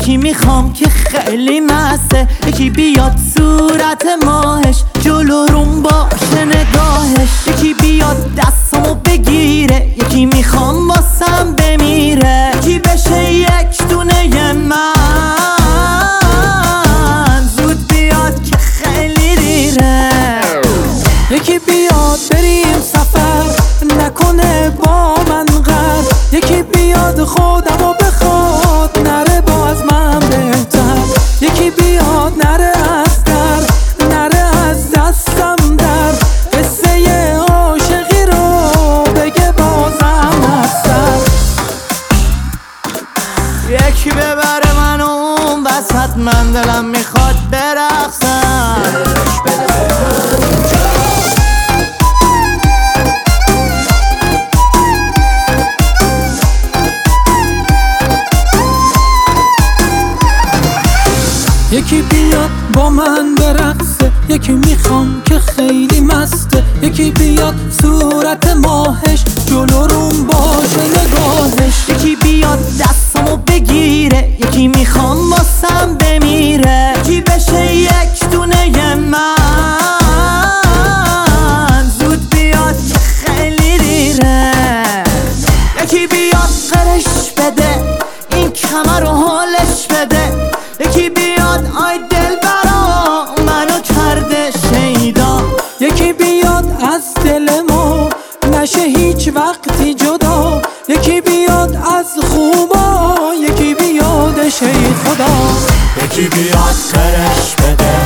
یکی میخوام که خیلی مسته، یکی بیاد صورت ماهش جلو روم باشه نگاهش، یکی بیاد دستمو بگیره، یکی میخوام واسم بمیره، یکی بشه یک دونه من زود بیاد که خیلی دیره، یکی بیاد بریم سفر نکنه با من غر، یکی بیاد خودمو بخواد نره باز من بهتر، یکی بیاد نره از در نره از دستم در، قصه عاشقی رو بگه بازم از سر، یکی ببره منو اون وسط، من دلم میخواد برقصم. یکی بیاد با من برقصه، یکی میخوام که خیلی مسته، یکی بیاد صورت ماهش جلو روم باشه نگاهش، یکی بیاد دستمو بگیره، یکی میخوام واسم بمیره، یکی بشه یک دونه من زود بیاد که خیلی دیره، یکی بیاد قرش بده این کمر رو حالش بده، یکی بیاد آی دل برا منو کرده شیدا، یکی بیاد از دل ما نشه هیچ وقتی جدا، یکی بیاد از خوبا، یکی بیاد شی خدا، یکی بیاد قرش بده